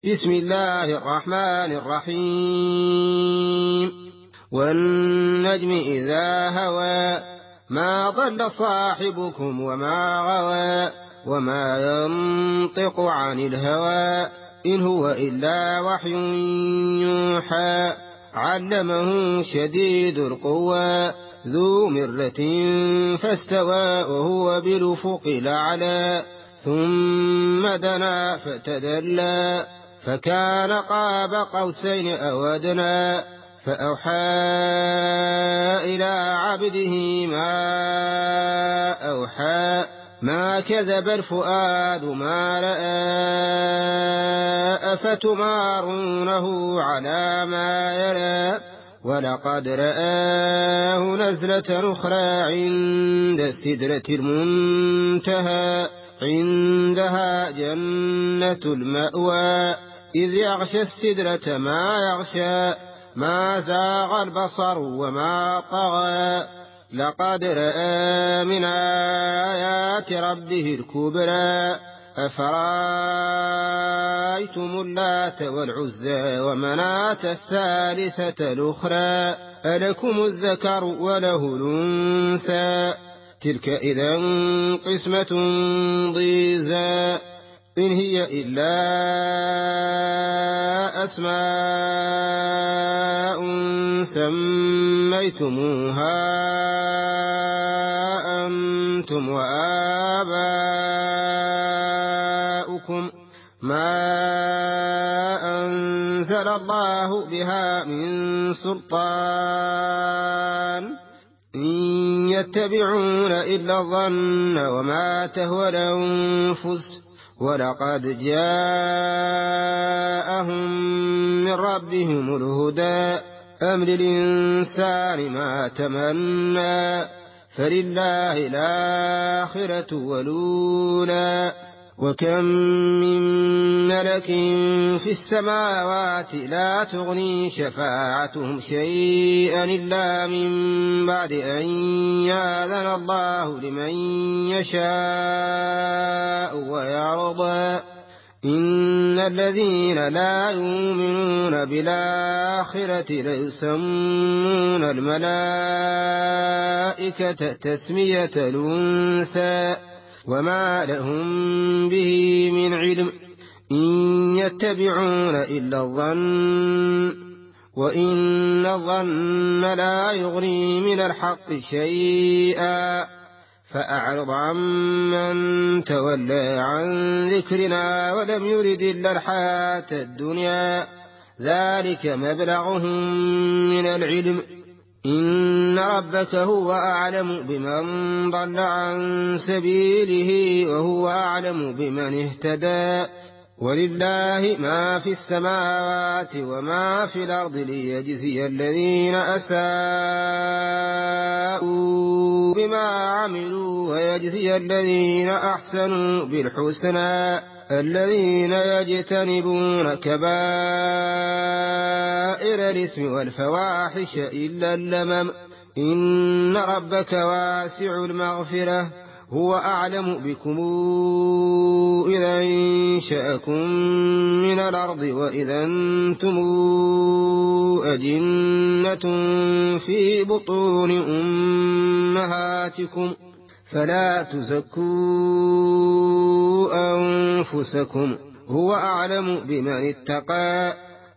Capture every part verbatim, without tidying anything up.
بسم الله الرحمن الرحيم والنجم إذا هوى ما ضل صاحبكم وما غوى وما ينطق عن الهوى إن هو إلا وحي يوحى علمه شديد القوى ذو مرة فاستوى وهو بالأفق الأعلى ثم دنا فتدلى فكان قاب قوسين أو أدنى فأوحى إلى عبده ما أوحى ما كذب الفؤاد ما رأى أفتمارونه على ما يرى ولقد رآه نزلة أخرى عند السدرة المنتهى عندها جنة المأوى إذ يغشى السدرة ما يغشى ما زاغ البصر وما طغى لقد رأى من آيات ربه الكبرى أفرأيتم اللات والعزى ومناة الثالثة الأخرى ألكم الذكر وله الأنثى تلك إذا قسمة ضيزى إن هي إلا أسماء سميتموها أنتم وآباؤكم ما أنزل الله بها من سلطان إن يتبعون إلا الظن وما تهوى الأنفس ولقد جاءهم من ربهم الهدى أم للإنسان ما تمنى فلله الآخرة والأولى وكم من ملك في السماوات لا تغني شفاعتهم شيئا إلا من بعد أن يأذن الله لمن يشاء ويرضى إن الذين لا يؤمنون بالآخرة ليسمون الملائكة تسمية الأنثى وما لهم به من علم إن يتبعون إلا الظن وإن الظن لا يغني من الحق شيئا فأعرض عمن تولى عن ذكرنا ولم يرد إلا الحياة الدنيا ذلك مبلغهم من العلم إن ربك هو أعلم بمن ضل عن سبيله وهو أعلم بمن اهتدى ولله ما في السماوات وما في الأرض ليجزي الذين أساءوا بما عملوا ويجزي الذين أحسنوا بالحسنى الذين يجتنبون كبائر الإثم والفواحش إلا اللمم إن ربك واسع المغفرة هو أعلم بكم إذا انشأكم من الأرض وإذا أنتم أجنة في بطون أمهاتكم فلا تزكوا أنفسكم هو أعلم بمن اتقى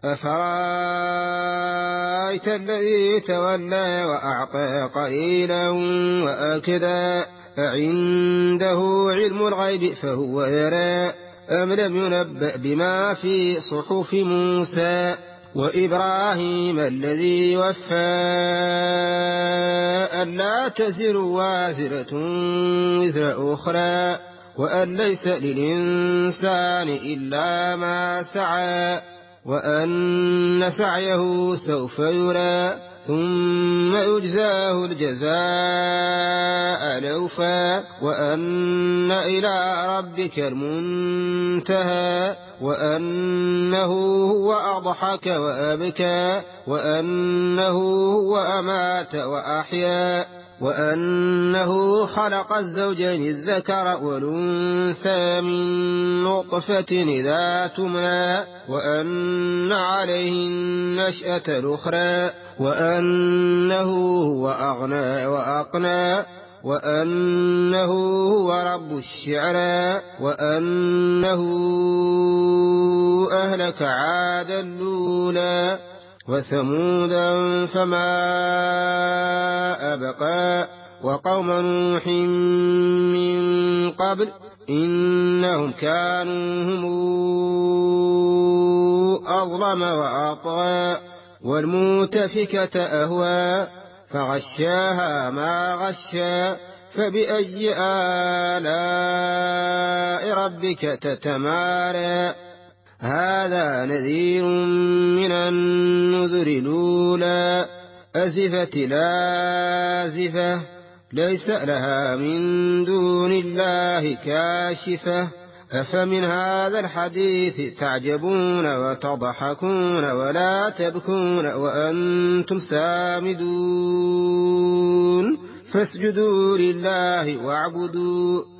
أفرأيت الذي تولى وأعطى قليلا وأكدى أعنده علم الغيب فهو يرى أم لم ينبأ بما في صحف موسى وإبراهيم الذي وفى ألا تزر وازرة وزر أخرى وأن ليس للإنسان إلا ما سعى وأن سعيه سوف يرى ثم يجزاه الجزاء الأوفى وأن إلى ربك المنتهى وأنه هو أضحك وأبكى وأنه هو أمات وأحيا وأنه خلق الزوجين الذكر والأنثى من نطفة إذا تمنى وأن عليه النشأة الأخرى وأنه هو أغنى وأقنى وأنه هو رب الشعرى وأنه أهلك عادا الأولى وثمودا فما أبقى وقوم نوح من قبل إنهم كانوا هم أظلم وأطغى والمؤتفكة أهوى فغشاها ما غشى فبأي آلاء ربك تتمارى هذا نذير من النذر الأولى أزفت لازفة ليس لها من دون الله كاشفة أفمن هذا الحديث تعجبون وتضحكون ولا تبكون وأنتم سامدون فاسجدوا لله واعبدوا